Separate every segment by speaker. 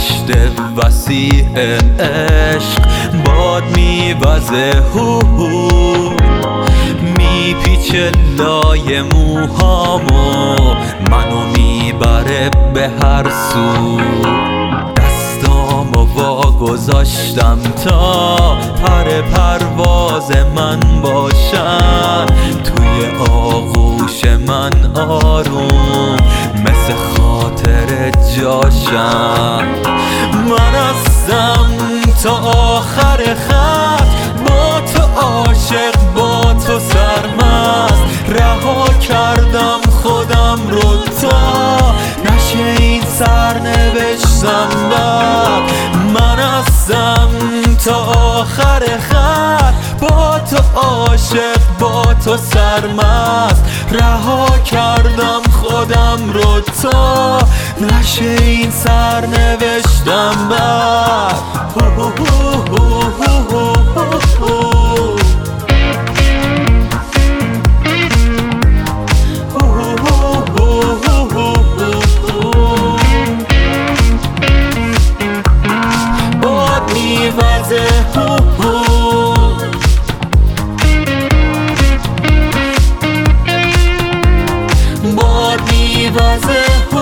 Speaker 1: دشت وسیع عشق باد میوزه میپیچه لای موهامو منو میبره به هر سو دستامو وا گذاشتم تا پر پرواز من باشن توی آغوش من آروم مثل خاطر جاشن من هستم تا آخر خط با تو عاشق با تو سرمست رها کردم خودم رو تا نشه این سرنوشتم بد من هستم تا آخر خط با تو عاشق با تو سرمست رها کردم خودم رو تا نشه این سرنوشتم بد باد میوزه باد میوزه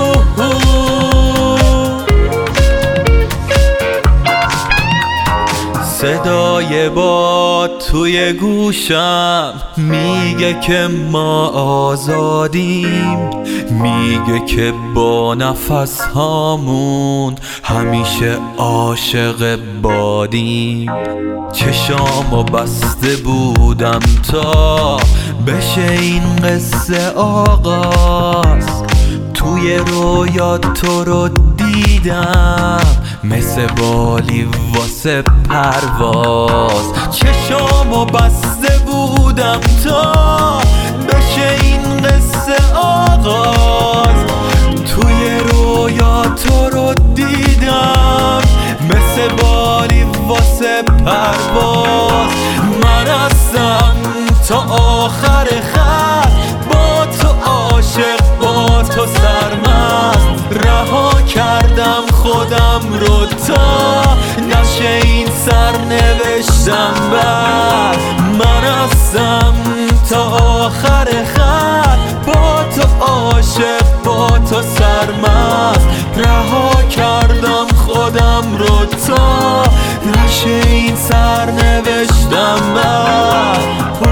Speaker 1: صدای باد توی گوشم میگه که ما آزادیم میگه که با نفس هامون همیشه عاشق بادیم چشامو بسته بودم تا بشه این قصه آغاز توی رویا تو رو دیدم مثل بالی واسه پرواز چشامو بسته بودم تا بشه این قصه آغاز توی رویا تو رو دیدم مثل بالی واسه پرواز من هستم تا آخر خط با تو عاشق با تو سرمست رها کردم خودم رو تا نشه این سرنوشتم بد من هستم تا آخر خط با تو عاشق با تو سرمست رها کردم خودم رو تا نشه این سرنوشتم بد